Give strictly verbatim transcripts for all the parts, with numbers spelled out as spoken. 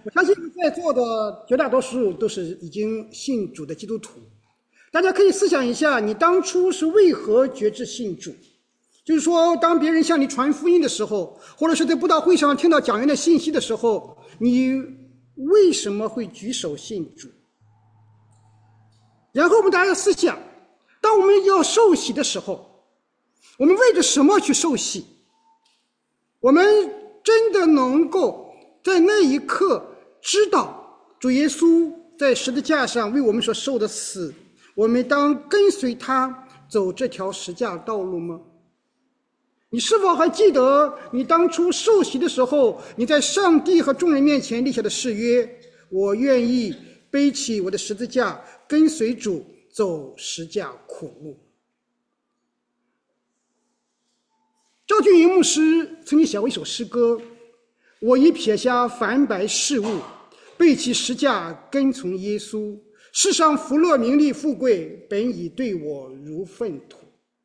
我相信在座的绝大多数都是已经信主的基督徒，大家可以思想一下，你当初是为何决志信主？就是说，当别人向你传福音的时候，或者是在布道会上听到讲员的信息的时候，你为什么会举手信主？然后我们大家思想，当我们要受洗的时候，我们为着什么去受洗？我们真的能够在那一刻知道主耶稣在十字架上为我们所受的死，我们当跟随他走这条十字架道路吗？你是否还记得你当初受洗的时候，你在上帝和众人面前立下的誓约？我愿意背起我的十字架，跟随主走十架苦路。赵俊云牧师曾经写过一首诗歌，我已撇下凡百事物，背起十架跟从耶稣，世上福乐名利富贵，本已对我如粪土。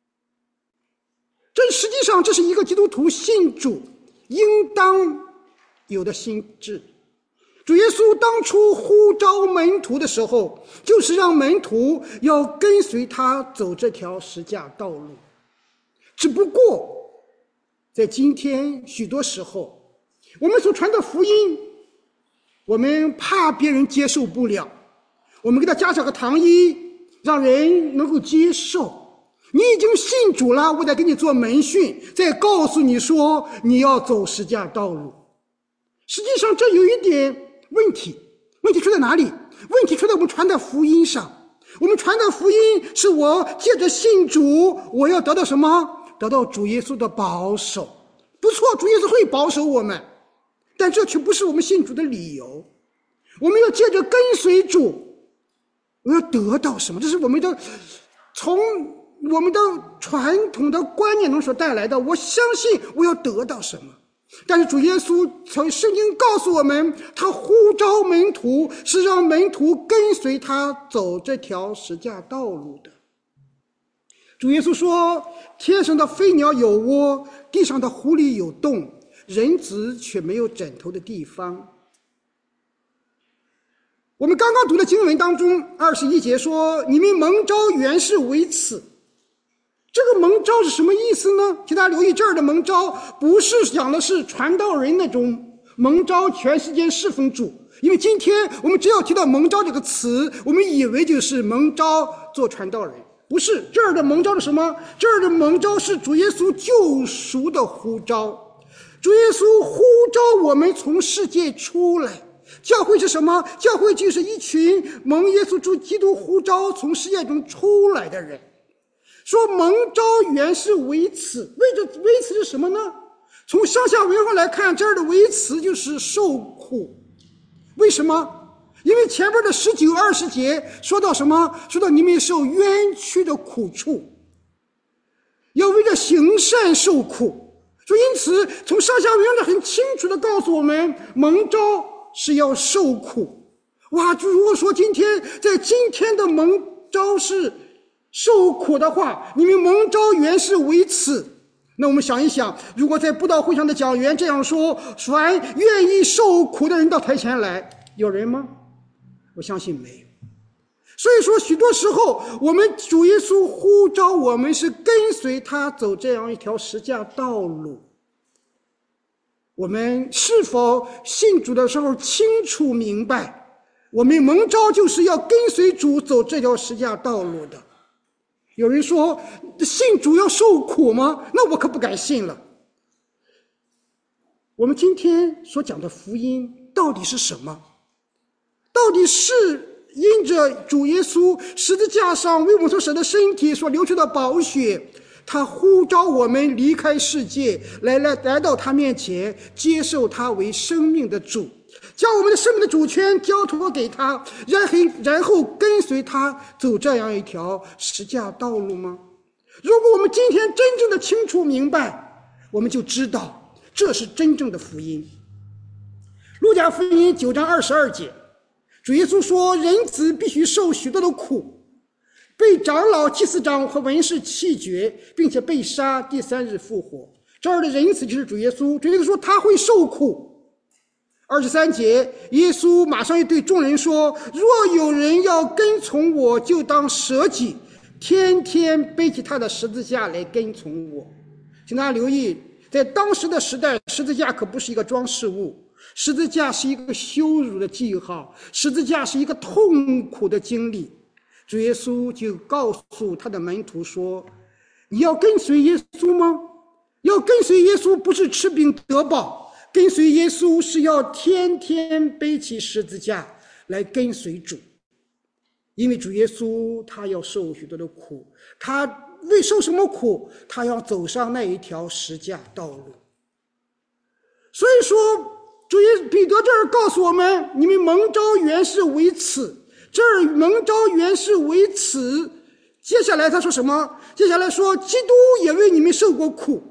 这实际上这是一个基督徒信主应当有的心志。主耶稣当初呼召门徒的时候，就是让门徒要跟随他走这条十架道路。只不过在今天许多时候，我们所传的福音，我们怕别人接受不了，我们给他加上个糖衣，让人能够接受。你已经信主了，我再给你做门训，再告诉你说你要走十架道路。实际上这有一点问题，问题出在哪里？问题出在我们传的福音上。我们传的福音是我借着信主，我要得到什么？得到主耶稣的保守。不错，主耶稣会保守我们，但这却不是我们信主的理由。我们要借着跟随主，我要得到什么？这是我们的从我们的传统的观念中所带来的，我相信我要得到什么。但是主耶稣从圣经告诉我们，他呼召门徒是让门徒跟随他走这条十架道路的。主耶稣说，天上的飞鸟有窝，地上的狐狸有洞，人子却没有枕头的地方。我们刚刚读的经文当中二十一节说，你们蒙召原是为此。这个蒙召是什么意思呢？请大家留意，这儿的蒙召不是讲的是传道人那种蒙召全世界侍奉主，因为今天我们只要提到蒙召这个词，我们以为就是蒙召做传道人。不是，这儿的蒙召是什么？这儿的蒙召是主耶稣救赎的呼召。主耶稣呼召我们从世界出来。教会是什么？教会就是一群蒙耶稣主基督呼召从世界中出来的人。说蒙召原是为此，为这为此是什么呢？从上下文上来看，这儿的为此就是受苦。为什么？因为前边的十九二十节说到什么？说到你们受冤屈的苦处，要为了行善受苦。所以因此从上下文上很清楚地告诉我们，蒙召是要受苦。哇，如果说今天在今天的蒙召是受苦的话，你们蒙召原是为此。那我们想一想，如果在布道会上的讲员这样说，凡愿意受苦的人到台前来，有人吗？我相信没有。所以说许多时候我们主耶稣呼召我们是跟随他走这样一条十架道路。我们是否信主的时候清楚明白，我们蒙召就是要跟随主走这条十架道路的。有人说信主要受苦吗？那我可不敢信了。我们今天所讲的福音到底是什么？到底是因着主耶稣十字架上为我们所舍的身体所流出的宝血，他呼召我们离开世界，来来来到他面前，接受他为生命的主，将我们的生命的主权交托给他，然后然后跟随他走这样一条十架道路吗？如果我们今天真正的清楚明白，我们就知道这是真正的福音。路加福音九章二十二节，主耶稣说，人子必须受许多的苦，被长老、祭司长和文士弃绝，并且被杀，第三日复活。这儿的人子就是主耶稣。主耶稣说他会受苦， 二十三节，耶稣马上又对众人说，若有人要跟从我，就当舍己，天天背起他的十字架来跟从我。请大家留意，在当时的时代，十字架可不是一个装饰物，十字架是一个羞辱的记号，十字架是一个痛苦的经历。主耶稣就告诉他的门徒说，你要跟随耶稣吗？要跟随耶稣不是吃饼得饱，跟随耶稣是要天天背起十字架来跟随主。因为主耶稣他要受许多的苦，他为受什么苦？他要走上那一条十架道路。所以说主耶彼得这儿告诉我们，你们蒙召原是为此，这儿蒙召原是为此。接下来他说什么？接下来说基督也为你们受过苦。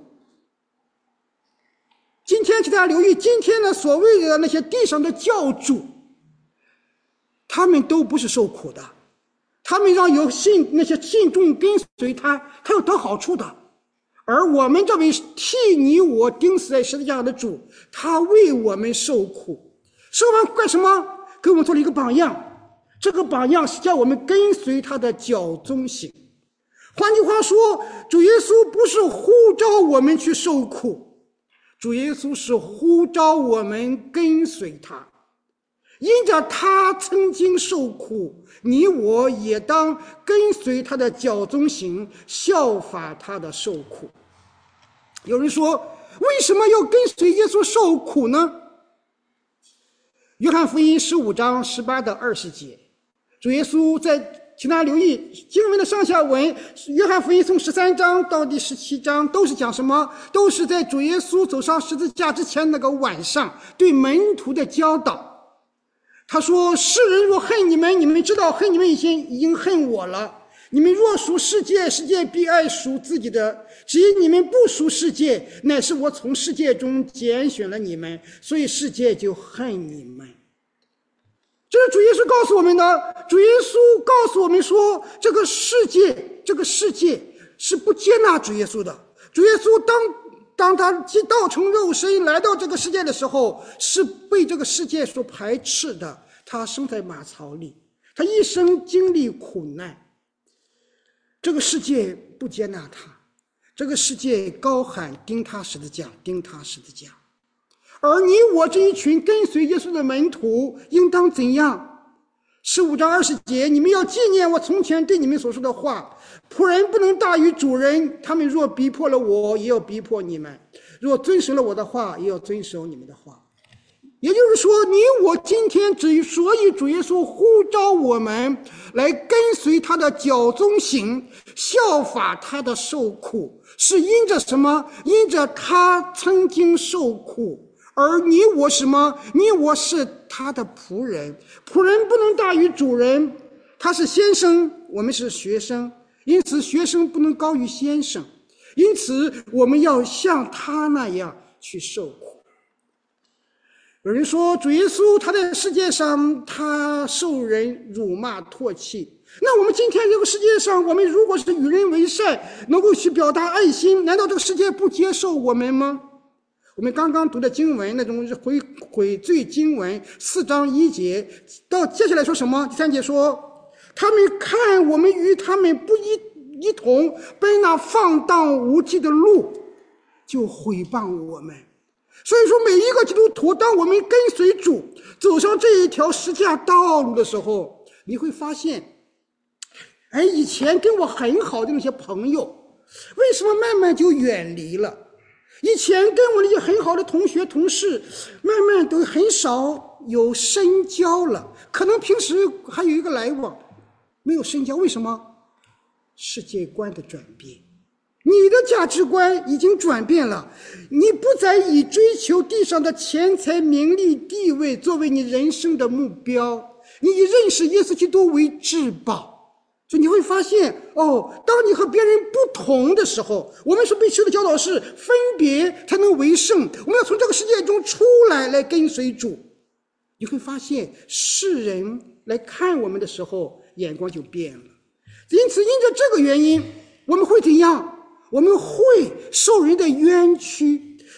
今天请大家留意，今天的所谓的那些地上的教主，他们都不是受苦的，他们让有信那些信众跟随他，他要得好处的。而我们这位替你我钉死在十字架上的主，他为我们受苦，受完干什么？给我们做了一个榜样，这个榜样是叫我们跟随他的脚踪行。换句话说，主耶稣不是呼召我们去受苦，主耶稣是呼召我们跟随他。因着他曾经受苦，你我也当跟随他的脚踪行，效法他的受苦。有人说，为什么要跟随耶稣受苦呢？约翰福音十五章十八到二十节，主耶稣在，请大家留意经文的上下文，约翰福音从十三章到第十七章都是讲什么？都是在主耶稣走上十字架之前那个晚上对门徒的教导。他说，世人若恨你们，你们知道恨你们以前已经恨我了。你们若属世界，世界必爱属自己的。只因你们不属世界，乃是我从世界中拣选了你们，所以世界就恨你们。这是主耶稣告诉我们的。主耶稣告诉我们说，这个世界这个世界是不接纳主耶稣的。主耶稣当当他道成肉身来到这个世界的时候，是被这个世界所排斥的。他生在马槽里，他一生经历苦难，这个世界不接纳他，这个世界高喊钉他十字架，钉他十字架。而你我这一群跟随耶稣的门徒应当怎样？十五章二十节，你们要纪念我从前对你们所说的话，仆人不能大于主人，他们若逼迫了我，也要逼迫你们；若遵守了我的话，也要遵守你们的话。也就是说，你我今天之所以主耶稣呼召我们来跟随他的脚踪行，效法他的受苦，是因着什么？因着他曾经受苦。而你我什么？你我是他的仆人，仆人不能大于主人。他是先生，我们是学生，因此学生不能高于先生，因此我们要像他那样去受苦。有人说，主耶稣他在世界上他受人辱骂唾弃，那我们今天这个世界上，我们如果是与人为善，能够去表达爱心，难道这个世界不接受我们吗？我们刚刚读的经文，那种悔悔罪经文四章一节到接下来说什么？第三节说，他们看我们与他们不一一同奔那放荡无稽的路，就毁谤我们。所以说，每一个基督徒，当我们跟随主走上这一条十架道路的时候，你会发现，哎，以前跟我很好的那些朋友，为什么慢慢就远离了？以前跟我那些很好的同学同事，慢慢都很少有深交了，可能平时还有一个来往，没有深交。为什么？世界观的转变，你的价值观已经转变了，你不再以追求地上的钱财名利地位作为你人生的目标，你以认识耶稣基督为至宝。所以你会发现，哦，当你和别人不同的时候，我们所被受的教导是分别才能为圣，我们要从这个世界中出来，来跟随主。你会发现世人来看我们的时候眼光就变了。因此因着这个原因，我们会怎样？我们会受人的冤屈，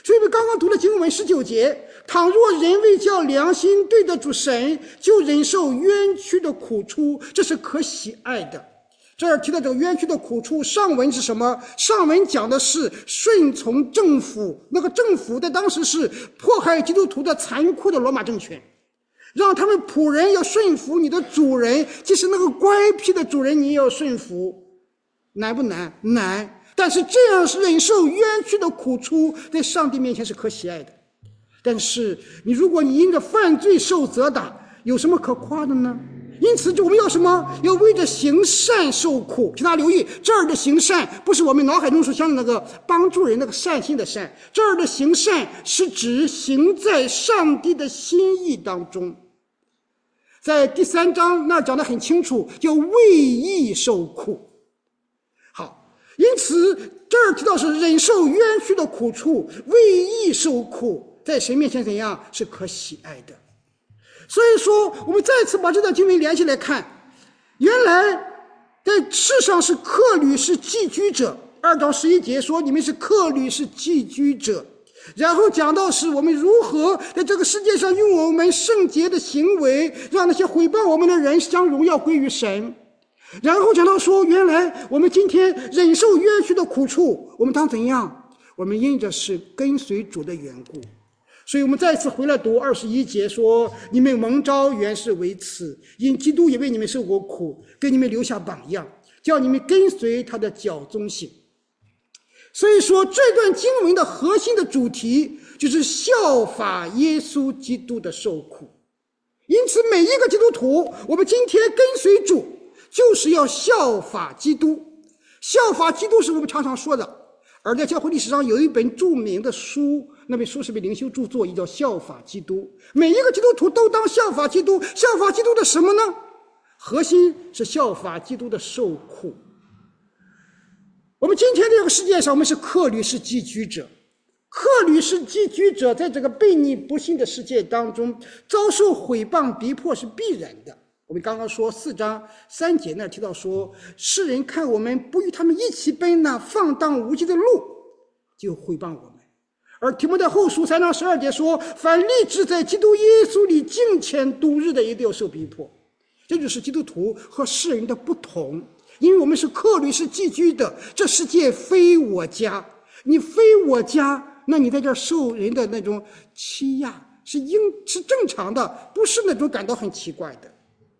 所以我们刚刚读了经文十九节，倘若人为叫良心对得住神，就忍受冤屈的苦楚，这是可喜爱的。这儿提到这个冤屈的苦楚，上文是什么？上文讲的是顺从政府，那个政府在当时是迫害基督徒的残酷的罗马政权，让他们仆人要顺服你的主人，即使那个乖僻的主人你也要顺服，难不难？难。但是这样是忍受冤屈的苦楚，在上帝面前是可喜爱的。但是你如果你因着犯罪受责打，有什么可夸的呢？因此我们要什么？要为着行善受苦。请大家留意，这儿的行善不是我们脑海中所想的那个帮助人那个善心的善，这儿的行善是指行在上帝的心意当中。在第三章那儿讲得很清楚，叫为义受苦。好，因此这儿提到是忍受冤屈的苦楚，为义受苦，在神面前怎样？是可喜爱的。所以说我们再次把这段经文连起来看，原来在世上是客旅，是寄居者。二章十一节说你们是客旅，是寄居者。然后讲到是我们如何在这个世界上用我们圣洁的行为让那些毁谤我们的人将荣耀归于神。然后讲到说，原来我们今天忍受冤屈的苦楚，我们当怎样？我们因着是跟随主的缘故。所以我们再次回来读二十一节说，你们蒙召原是为此，因基督也为你们受过苦，给你们留下榜样，叫你们跟随他的脚踪行。所以说这段经文的核心的主题就是效法耶稣基督的受苦。因此每一个基督徒，我们今天跟随主就是要效法基督。效法基督是我们常常说的，而在教会历史上有一本著名的书，那本书是被灵修著作，也叫效法基督。每一个基督徒都当效法基督。效法基督的什么呢？核心是效法基督的受苦。我们今天这个世界上，我们是客旅，是寄居者。客旅是寄居者，在这个悖逆不幸的世界当中，遭受毁谤逼迫是必然的。我们刚刚说四章三节那提到说，世人看我们不与他们一起奔那放荡无稽的路，就毁谤我们。而提摩太后书三章十二节说，凡立志在基督耶稣里敬虔度日的，一定要受逼迫。这就是基督徒和世人的不同，因为我们是客旅，是寄居的，这世界非我家。你非我家，那你在这儿受人的那种欺压是应是正常的，不是那种感到很奇怪的。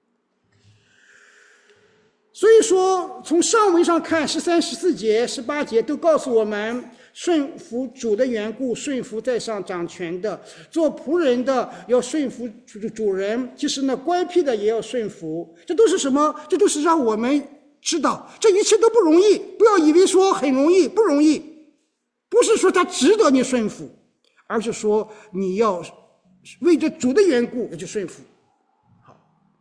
所以说从上文上看，十三、十四节、十八节都告诉我们，顺服主的缘故，顺服在上掌权的，做仆人的要顺服主人，即使那乖僻的也要顺服。这都是什么？这都是让我们知道这一切都不容易。不要以为说很容易，不容易。不是说他值得你顺服，而是说你要为着主的缘故要去顺服。好，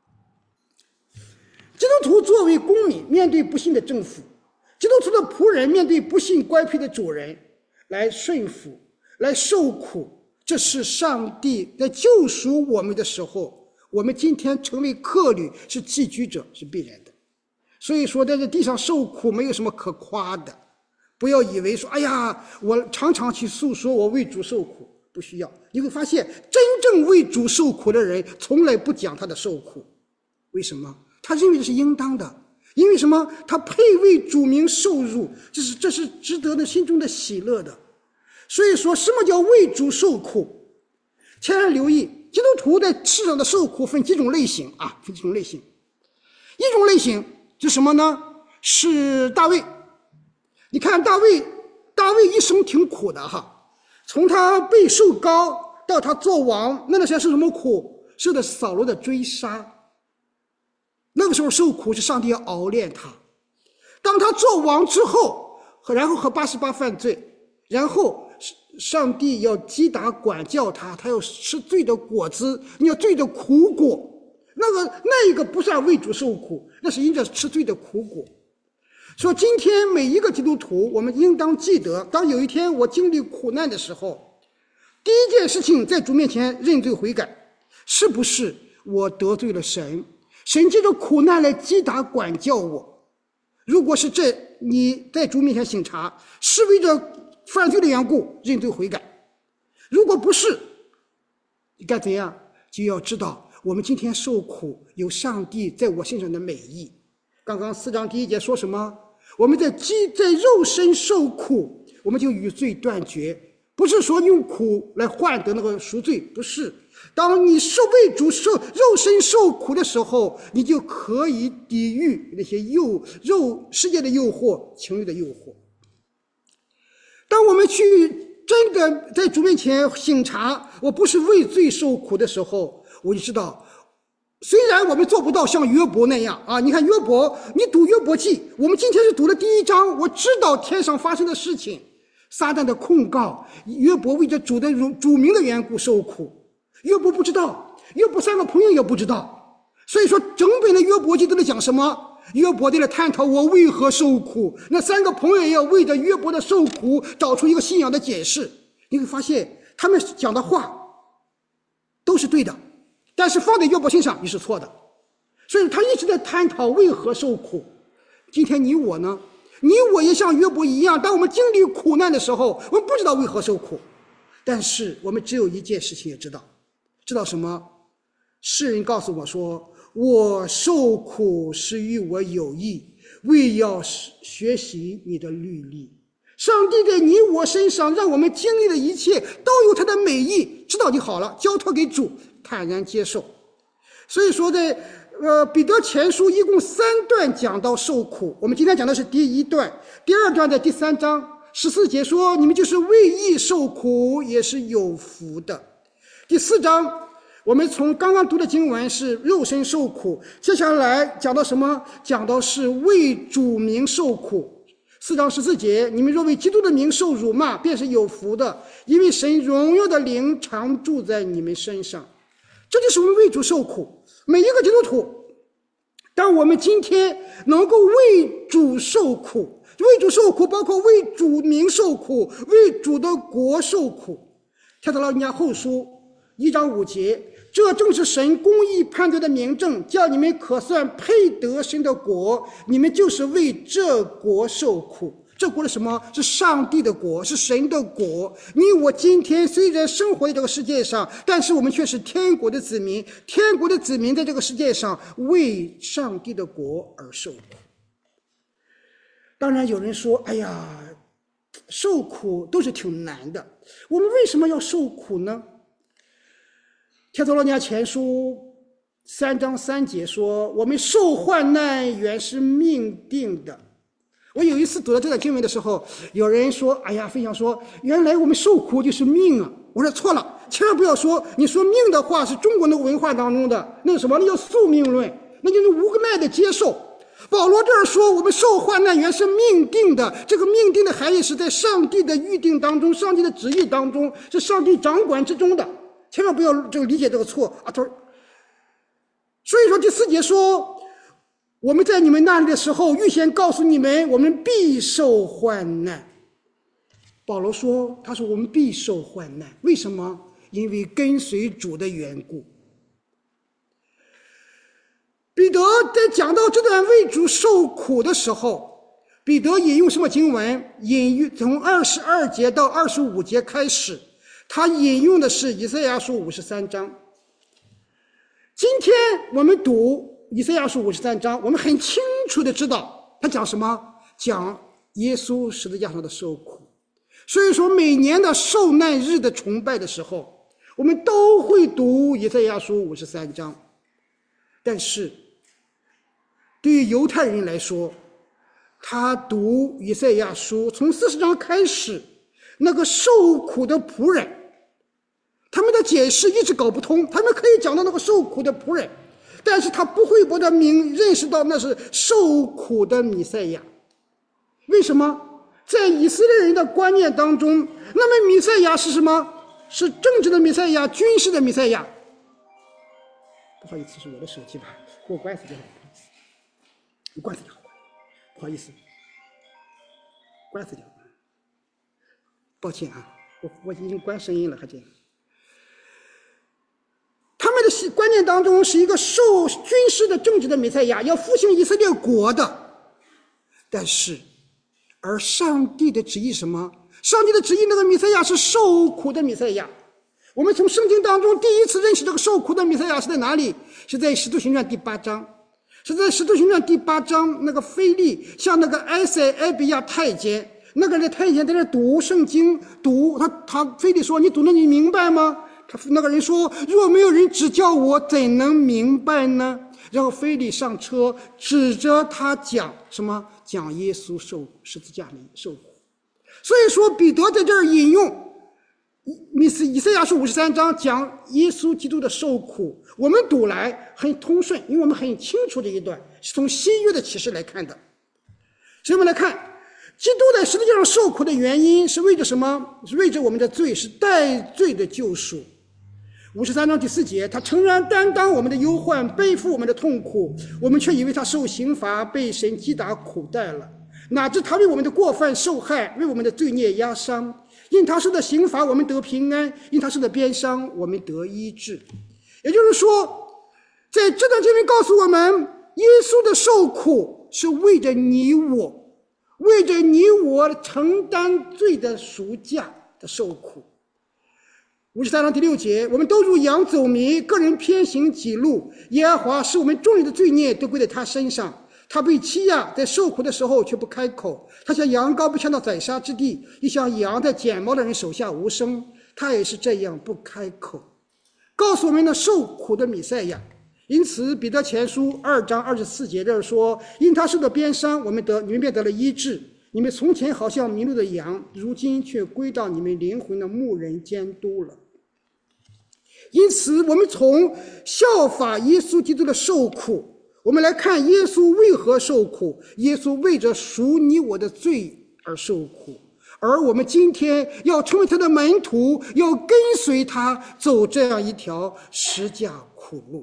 基督徒作为公民，面对不幸的政府，基督徒的仆人面对不幸乖僻的主人，来顺服，来受苦，这是上帝在救赎我们的时候，我们今天成为客旅，是寄居者，是必然的。所以说在这地上受苦没有什么可夸的。不要以为说，哎呀，我常常去诉说我为主受苦，不需要。你会发现真正为主受苦的人从来不讲他的受苦。为什么？他认为这是应当的。因为什么？他配为主名受辱，这是这是值得的心中的喜乐的。所以说什么叫为主受苦？千万留意，基督徒在世上的受苦分几种类型啊，分几种类型。一种类型是什么呢？是大卫。你看大卫，大卫一生挺苦的哈，从他被受膏到他做王，那段时间受什么苦？受的扫罗的追杀。那个时候受苦是上帝要熬炼他。当他做王之后，然后和八十八犯罪，然后上帝要击打管教他，他要吃罪的果子，你要罪的苦果。那个那一个不算为主受苦，那是因着吃罪的苦果。说今天每一个基督徒，我们应当记得，当有一天我经历苦难的时候，第一件事情在主面前认罪悔改，是不是我得罪了神？神借着苦难来击打管教我。如果是这，你在主面前省察，是为着犯罪的缘故认罪悔改。 如果不是，你该怎样？就要知道我们今天受苦有上帝在我身上的美意。刚刚四章第一节说什么？我们在基在肉身受苦，我们就与罪断绝，不是说用苦来换得那个赎罪，不是。当你受为主受肉身受苦的时候，你就可以抵御那些诱肉世界的诱惑、情欲的诱惑。当我们去真的在主面前省察，我不是为罪受苦的时候，我就知道，虽然我们做不到像约伯那样啊，你看约伯，你读约伯记，我们今天是读了第一章，我知道天上发生的事情，撒旦的控告，约伯为着主的主名的缘故受苦，约伯不知道，约伯三个朋友也不知道，所以说整本的约伯记都在讲什么？约伯在那探讨我为何受苦，那三个朋友也要为着约伯的受苦找出一个信仰的解释。你会发现他们讲的话都是对的，但是放在约伯身上你是错的，所以他一直在探讨为何受苦。今天你我呢？你我也像约伯一样，当我们经历苦难的时候，我们不知道为何受苦，但是我们只有一件事情也知道，知道什么？诗人告诉我说，我受苦是与我有益，为要学习你的律例。上帝在你我身上让我们经历的一切都有他的美意，知道就好了，交托给主，坦然接受。所以说在呃彼得前书一共三段讲到受苦，我们今天讲的是第一段，第二段在第三章十四节说，你们就是为义受苦也是有福的。第四章我们从刚刚读的经文是肉身受苦，接下来讲到什么？讲到是为主名受苦。四章十四节，你们若为基督的名受辱骂，便是有福的，因为神荣耀的灵常住在你们身上。这就是我们为主受苦。每一个基督徒，当我们今天能够为主受苦，为主受苦包括为主名受苦，为主的国受苦。帖撒罗尼迦后书一章五节，这正是神公义判断的明证，叫你们可算配得神的国，你们就是为这国受苦。这国是什么？是上帝的国，是神的国。你我今天虽然生活在这个世界上，但是我们却是天国的子民，天国的子民在这个世界上为上帝的国而受苦。当然有人说，哎呀，受苦都是挺难的，我们为什么要受苦呢？帖撒罗尼迦前书三章三节说，我们受患难原是命定的。我有一次读到这段经文的时候，有人说，哎呀，分享说，原来我们受苦就是命啊。我说错了，千万不要说，你说命的话是中国的文化当中的那个什么，那叫宿命论，那就是无奈的接受。保罗这儿说我们受患难原是命定的，这个命定的含义是在上帝的预定当中，上帝的旨意当中，是上帝掌管之中的，千万不要这个理解这个错啊。他说，所以说第四节说，我们在你们那里的时候预先告诉你们，我们必受患难。保罗说，他说我们必受患难，为什么？因为跟随主的缘故。彼得在讲到这段为主受苦的时候，彼得引用什么经文？引用从二十二节到二十五节开始，他引用的是以赛亚书五十三章。今天我们读以赛亚书五十三章，我们很清楚的知道他讲什么，讲耶稣十字架上的受苦。所以说每年的受难日的崇拜的时候，我们都会读以赛亚书五十三章。但是对于犹太人来说，他读以赛亚书从四十章开始，那个受苦的仆人，他们的解释一直搞不通，他们可以讲到那个受苦的仆人，但是他不会把他明认识到那是受苦的弥赛亚。为什么？在以色列人的观念当中，那么弥赛亚是什么？是政治的弥赛亚，军事的弥赛亚。不好意思，是我的手机吧，给我关死就好，你关死就好，不好意思，关死就好，抱歉啊，我我已经关声音了，还这样。他们的观念当中是一个受军事的政治的弥赛亚，要复兴以色列国的。但是而上帝的旨意什么？上帝的旨意那个弥赛亚是受苦的弥赛亚， 我们从圣经当中第一次认识这个受苦的弥赛亚是在哪里？是在使徒行传第八章，是在使徒行传第八章，那个腓利向那个埃塞埃比亚太监，那个人太监在那读圣经，读他他腓利说：“你读了你明白吗？”他那个人说：“若没有人指教我，怎能明白呢？”然后腓利上车，指着他讲什么？讲耶稣受十字架里受苦。所以说，彼得在这儿引用以赛亚书五十三章讲耶稣基督的受苦，我们读来很通顺，因为我们很清楚这一段是从新约的启示来看的。所以我们来看，基督在十字架上受苦的原因是为着什么？是为着我们的罪，是代罪的救赎。五十三章第四节，他诚然担当我们的忧患，背负我们的痛苦，我们却以为他受刑罚，被神击打苦待了。哪知他为我们的过犯受害，为我们的罪孽压伤。因他受的刑罚，我们得平安；因他受的鞭伤，我们得医治。也就是说，在这段经文告诉我们，耶稣的受苦是为着你我，为着你我承担罪的赎价的受苦。五十三章第六节，我们都如羊走迷，个人偏行己路，耶和华使我们众人的罪孽都归在他身上。他被欺压，在受苦的时候却不开口。他像羊羔被牵到宰杀之地，又像羊在剪毛的人手下无声。他也是这样不开口，告诉我们的受苦的弥赛亚。因此彼得前书二章二十四节这儿说：因他受的鞭伤，我们得你们便得了医治。你们从前好像迷路的羊，如今却归到你们灵魂的牧人监督了。因此我们从效法耶稣基督的受苦，我们来看耶稣为何受苦。耶稣为着赎你我的罪而受苦，而我们今天要成为他的门徒，要跟随他走这样一条十架苦路。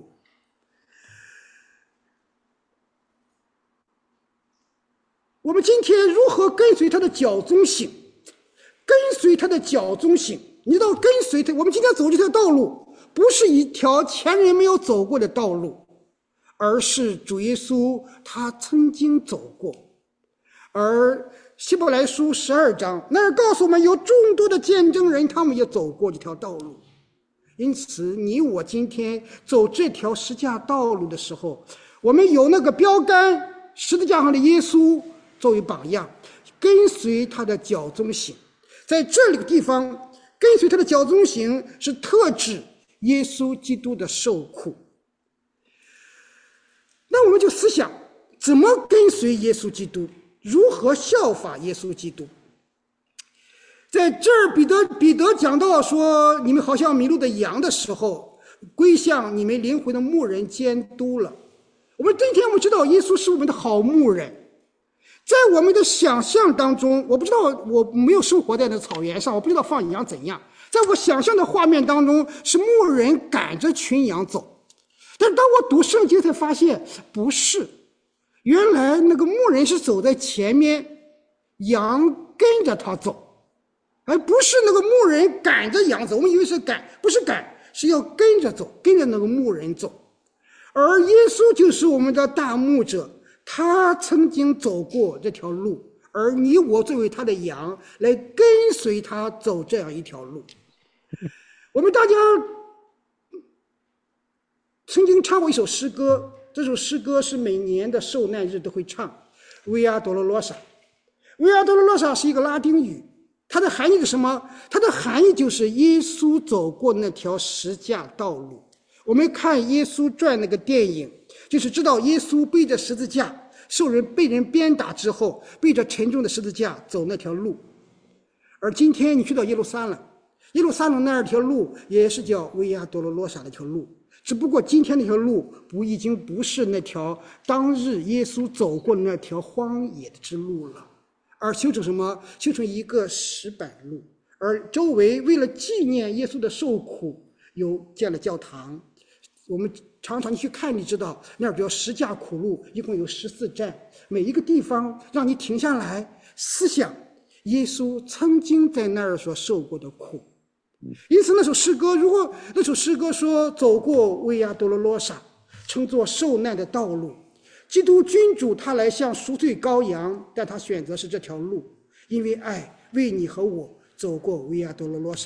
我们今天如何跟随他的脚踪行？跟随他的脚踪行，你知道跟随他，我们今天走这条道路不是一条前人没有走过的道路，而是主耶稣他曾经走过。而希伯来书十二章那儿告诉我们，有众多的见证人，他们也走过这条道路。因此你我今天走这条十架道路的时候，我们有那个标杆，十字架上的耶稣作为榜样，跟随他的脚踪行。在这里的地方，跟随他的脚踪行是特指耶稣基督的受苦。那我们就思想，怎么跟随耶稣基督，如何效法耶稣基督。在这儿彼得彼得讲到说，你们好像迷路的羊的时候，归向你们灵魂的牧人监督了。我们今天我们知道耶稣是我们的好牧人，在我们的想象当中，我不知道，我没有生活在那草原上，我不知道放羊怎样。在我想象的画面当中，是牧人赶着群羊走。但是当我读圣经才发现，不是，原来那个牧人是走在前面，羊跟着他走，而不是那个牧人赶着羊走。我们以为是赶，不是赶，是要跟着走，跟着那个牧人走。而耶稣就是我们的大牧者，他曾经走过这条路，而你我作为他的羊，来跟随他走这样一条路。我们大家曾经唱过一首诗歌，这首诗歌是每年的受难日都会唱，维亚多罗罗萨。维亚多罗罗萨是一个拉丁语，它的含义是什么？它的含义就是耶稣走过那条十架道路。我们看耶稣传那个电影，就是知道耶稣背着十字架，受人被人鞭打之后，背着沉重的十字架走那条路。而今天你去到耶路撒冷，耶路撒冷那条路也是叫维亚多罗罗萨那条路，只不过今天那条路不已经不是那条当日耶稣走过那条荒野之路了，而修成什么？修成一个石板路，而周围为了纪念耶稣的受苦，有建了教堂。我们常常去看，你知道那儿叫十架苦路，一共有十四站，每一个地方让你停下来思想耶稣曾经在那儿所受过的苦。因此那首诗歌，如果那首诗歌说走过维亚多罗罗萨，称作受难的道路，基督君主他来像赎罪羔羊，但他选择是这条路，因为爱为你和我走过维亚多罗罗萨，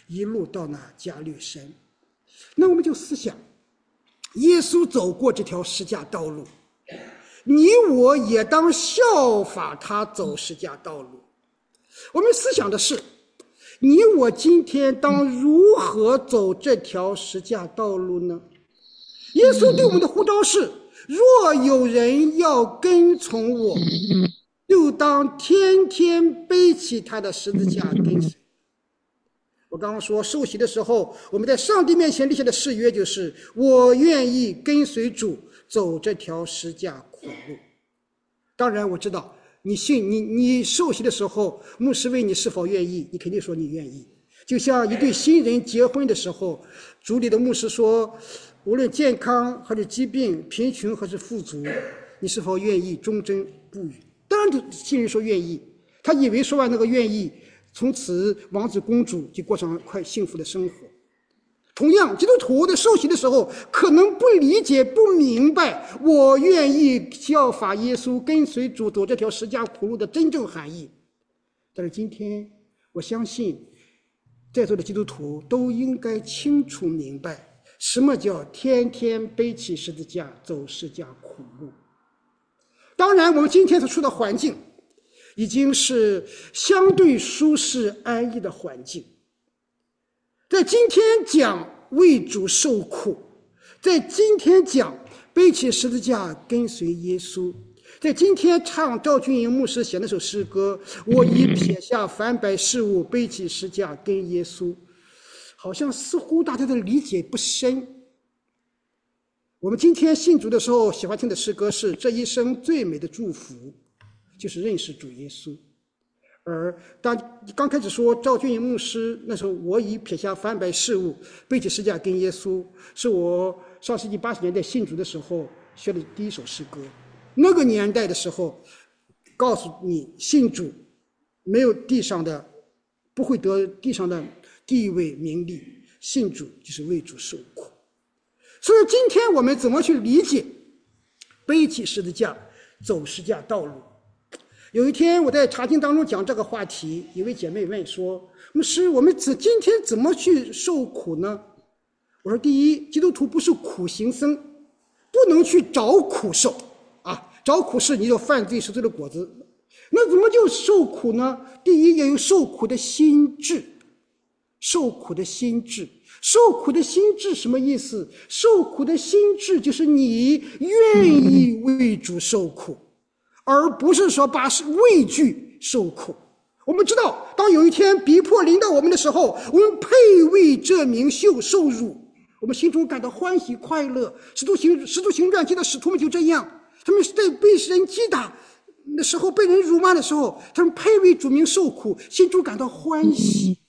一路到那加略山。那我们就思想，耶稣走过这条十架道路，你我也当效法他走十架道路。我们思想的是，你我今天当如何走这条十架道路呢？耶稣对我们的呼召是，若有人要跟从我，就当天天背起他的十字架跟随。我刚刚说受洗的时候，我们在上帝面前立下的誓约就是，我愿意跟随主走这条十架苦路。当然我知道你信你你受洗的时候，牧师问你是否愿意，你肯定说你愿意。就像一对新人结婚的时候，主里的牧师说，无论健康还是疾病，贫穷还是富足，你是否愿意忠贞不渝？当然新人说愿意，他以为说完那个愿意，从此王子公主就过上了快幸福的生活。同样，基督徒在受洗的时候可能不理解不明白我愿意效法耶稣跟随主走这条十架苦路的真正含义。但是今天我相信在座的基督徒都应该清楚明白什么叫天天背起十字架走十架苦路。当然我们今天所处的环境已经是相对舒适安逸的环境，在今天讲为主受苦，在今天讲背起十字架跟随耶稣，在今天唱赵君营牧师写那首诗歌，我已撇下凡百事物，背起十字架跟耶稣，好像似乎大家的理解不深。我们今天信主的时候喜欢听的诗歌是，这一生最美的祝福就是认识主耶稣。而当刚开始说赵君营牧师那时候，我已撇下凡百事物，背起十字架跟耶稣，是我上世纪八十年代信主的时候学的第一首诗歌。那个年代的时候告诉你，信主没有地上的，不会得地上的地位名利，信主就是为主受苦。所以今天我们怎么去理解背起十字架走十架道路？有一天我在查经当中讲这个话题，一位姐妹问说，牧师，我们今天怎么去受苦呢？我说，第一，基督徒不是苦行僧，不能去找苦受啊，找苦是你有犯罪赎罪的果子。那怎么就受苦呢？第一，要有受苦的心志。受苦的心志，受苦的心志什么意思？受苦的心志就是你愿意为主受苦，而不是说把畏惧受苦。我们知道，当有一天逼迫临到我们的时候，我们配为这名受受辱，我们心中感到欢喜快乐。使徒行使徒行传记的使徒们就这样，他们在被人击打的时候，被人辱骂的时候，他们配为主名受苦，心中感到欢喜。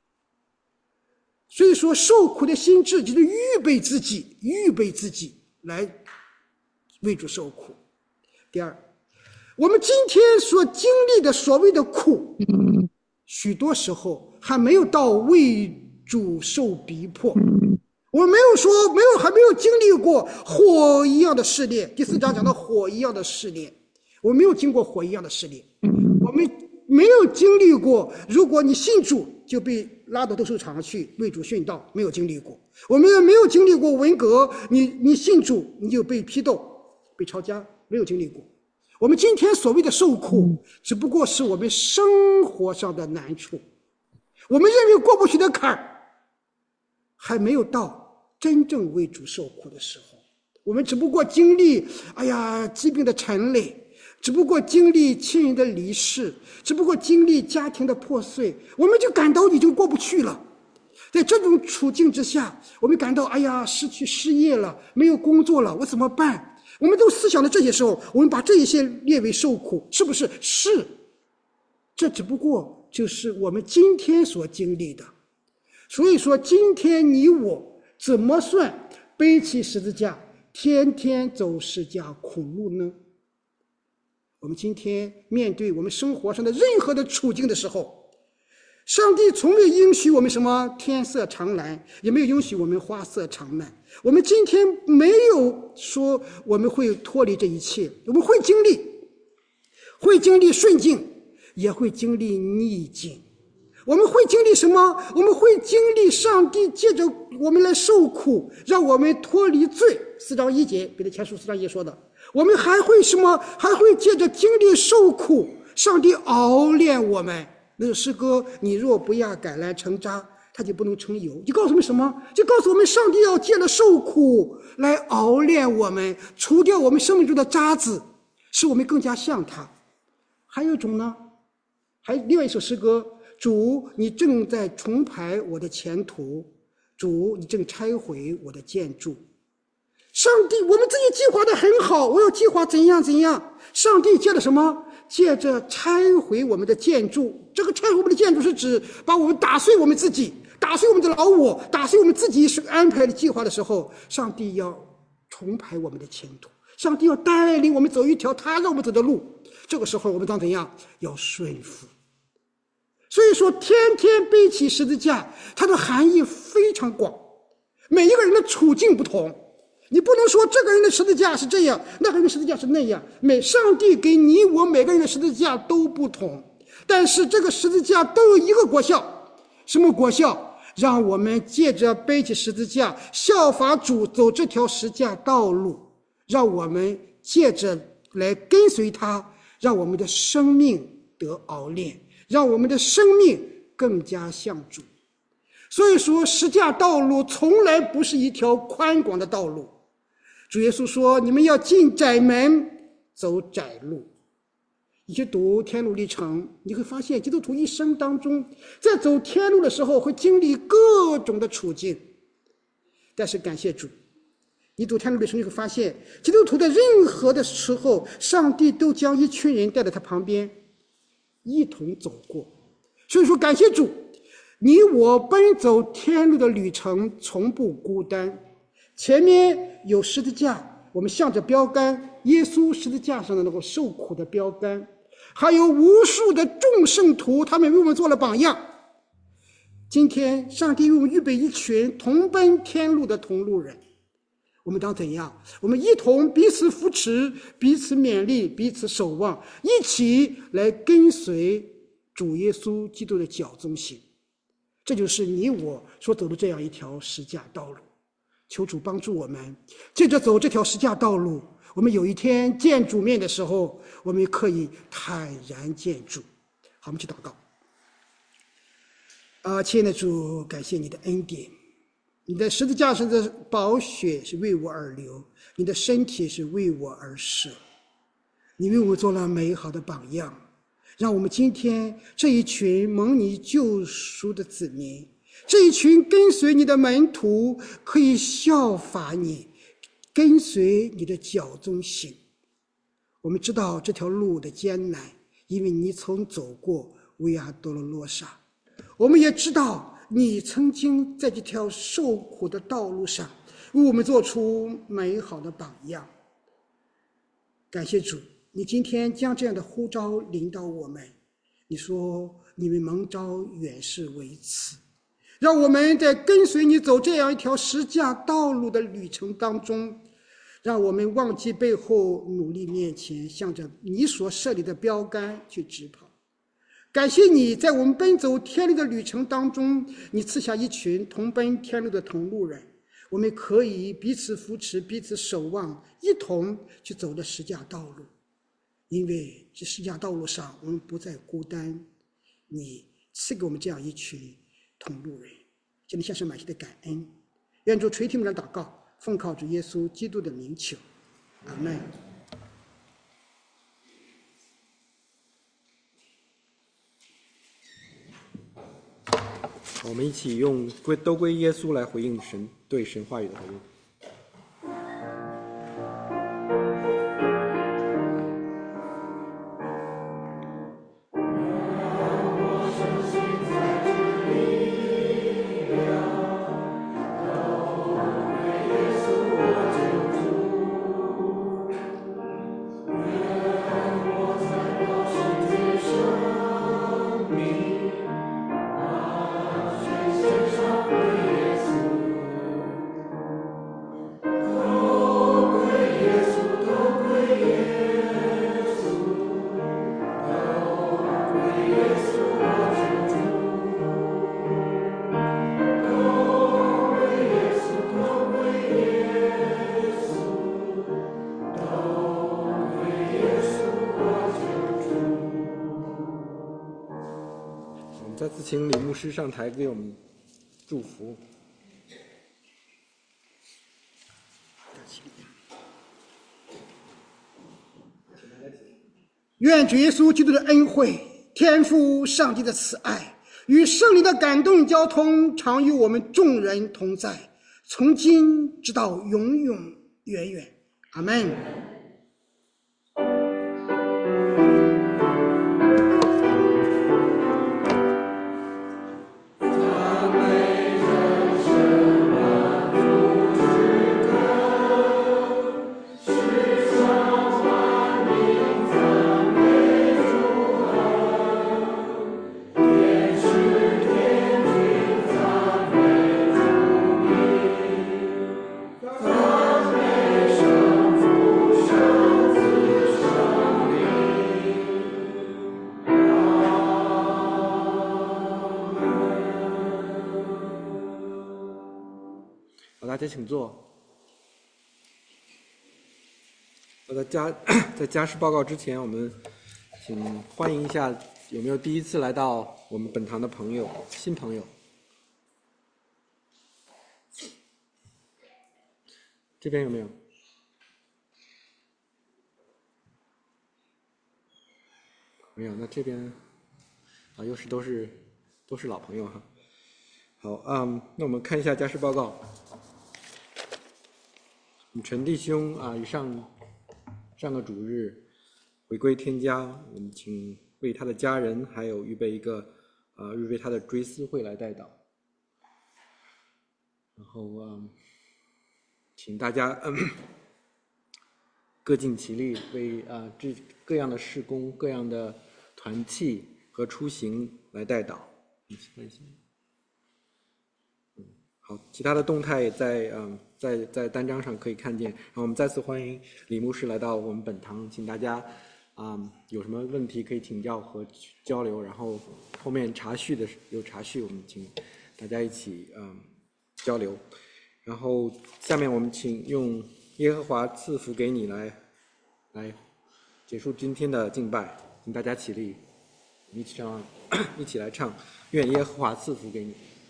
所以说，受苦的心志就是预备自己，预备自己来为主受苦。第二，我们今天所经历的所谓的苦，许多时候还没有到为主受逼迫。我们没有说没有还没有经历过火一样的试炼。第四章讲到火一样的试炼，我没有经过火一样的试炼。我们没有经历过，如果你信主就被拉到斗兽场去为主殉道，没有经历过。我们也没有经历过文革，你你信主你就被批斗被抄家，没有经历过。我们今天所谓的受苦，只不过是我们生活上的难处，我们认为过不去的坎儿，还没有到真正为主受苦的时候。我们只不过经历哎呀疾病的陈累，只不过经历亲人的离世，只不过经历家庭的破碎，我们就感到已经过不去了。在这种处境之下，我们感到哎呀失去失业了，没有工作了，我怎么办？我们都思想的这些时候，我们把这一些列为受苦，是不是？是。这只不过就是我们今天所经历的。所以说今天你我怎么算背起十字架天天走十架苦路呢？我们今天面对我们生活上的任何的处境的时候，上帝从未应许我们什么天色常蓝，也没有应许我们花色常漫。我们今天没有说我们会脱离这一切，我们会经历会经历顺境，也会经历逆境， 我们会经历什么？我们会经历上帝借着我们来受苦，让我们脱离罪。四章一节，彼得前书四章一节说的。我们还会什么？还会借着经历受苦，上帝熬炼我们。那个诗歌，你若不压橄榄成渣，它就不能成油。就告诉我们什么？就告诉我们，上帝要借着受苦来熬炼我们，除掉我们生命中的渣子，使我们更加像他。还有一种呢，还有另外一首诗歌，主，你正在重排我的前途，主，你正拆毁我的建筑。上帝，我们自己计划的很好，我要计划怎样怎样。上帝借着什么？借着拆毁我们的建筑。这个拆毁我们的建筑是指把我们打碎我们自己，打碎我们的老我，打碎我们自己是安排的计划的时候，上帝要重排我们的前途，上帝要带领我们走一条他让我们走的路。这个时候我们当怎样？要顺服。所以说天天背起十字架，它的含义非常广，每一个人的处境不同，你不能说这个人的十字架是这样，那个人的十字架是那样。每上帝给你我每个人的十字架都不同，但是这个十字架都有一个果效。什么果效？让我们借着背起十字架，效法主走这条十字架道路，让我们借着来跟随他，让我们的生命得熬炼，让我们的生命更加像主。所以说十字架道路从来不是一条宽广的道路。主耶稣说，你们要进窄门，走窄路。你去读天路历程，你会发现基督徒一生当中，在走天路的时候会经历各种的处境。但是感谢主，你读天路历程，你会发现基督徒的任何的时候，上帝都将一群人带到他旁边一同走过。所以说感谢主，你我奔走天路的旅程从不孤单。前面有十字架，我们向着标杆，耶稣十字架上的那个受苦的标杆，还有无数的众圣徒，他们为我们做了榜样。今天上帝为我们预备一群同奔天路的同路人，我们当怎样？我们一同彼此扶持，彼此勉励，彼此守望，一起来跟随主耶稣基督的脚踪行。这就是你我所走的这样一条十字架道路。求主帮助我们，借着走这条十字架道路，我们有一天见主面的时候，我们可以坦然见主。好，我们去祷告。啊，亲爱的主，感谢你的恩典，你的十字架上的宝血是为我而流，你的身体是为我而舍，你为我做了美好的榜样，让我们今天这一群蒙你救赎的子民，这一群跟随你的门徒，可以效法你，跟随你的脚踪行。我们知道这条路的艰难，因为你曾走过维亚多罗罗萨。我们也知道你曾经在这条受苦的道路上为我们做出美好的榜样。感谢主，你今天将这样的呼召领导我们，你说你们蒙召原是为此，让我们在跟随你走这样一条十字架道路的旅程当中，让我们忘记背后，努力面前，向着你所设立的标杆去直跑。感谢你在我们奔走天路的旅程当中，你赐下一群同奔天路的同路人，我们可以彼此扶持，彼此守望，一同去走的十字架道路。因为这十字架道路上我们不再孤单，你赐给我们这样一群同路人，向你献上满心的感恩。愿主垂听我们的祷告，奉靠主耶稣基督的名求，阿们。 我们一起用归都归耶稣来回应神对神话语的回应。 再次请李牧师上台给我们祝福。 愿主耶稣基督的恩惠、天父上帝的慈爱与圣灵的感动交通，常与我们众人同在，从今直到永永远远。阿们。 大家请坐。我在家在家事报告之前，我们请欢迎一下有没有第一次来到我们本堂的朋友、新朋友？这边有没有？没有，那这边啊，又是都是都是老朋友哈。好，嗯，那我们看一下家事报告。我们陈弟兄啊，以上上个主日回归天家，我们请为他的家人还有预备一个啊，预备他的追思会来代祷。然后嗯，请大家嗯各尽其力，为啊这各样的事工、各样的团契和出行来代祷。一起分享。好，其他的动态也在嗯在在单张上可以看见。然后我们再次欢迎李牧师来到我们本堂，请大家啊、嗯、有什么问题可以请教和交流。然后后面查序的有查序，我们请大家一起嗯交流。然后下面我们请用耶和华赐福给你来来结束今天的敬拜，请大家起立，一起唱，一起来唱，愿耶和华赐福给你。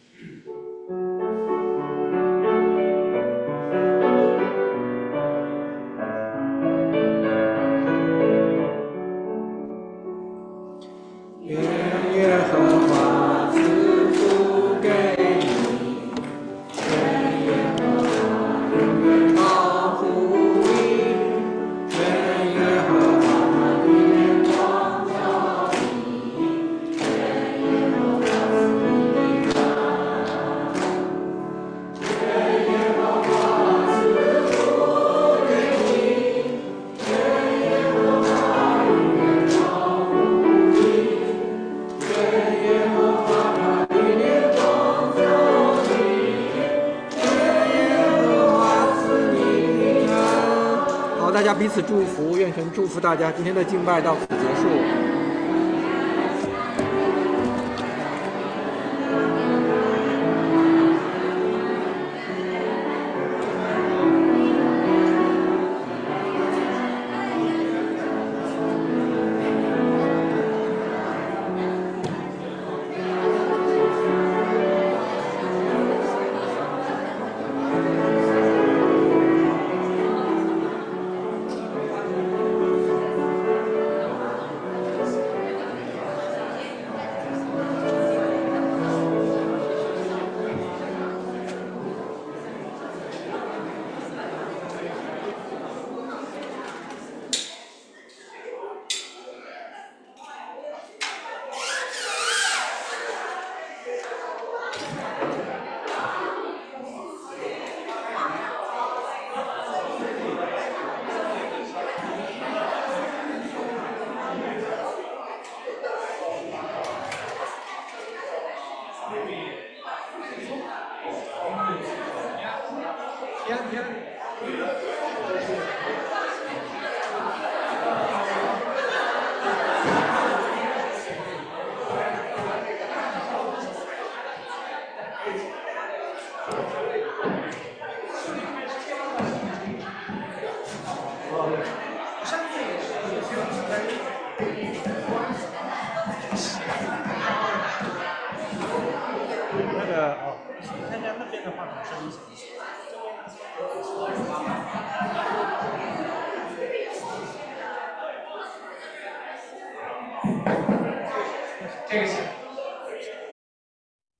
彼此祝福，愿神祝福大家。今天的敬拜到此结束。 个哦，看看那边的话筒声音小一些。这个行。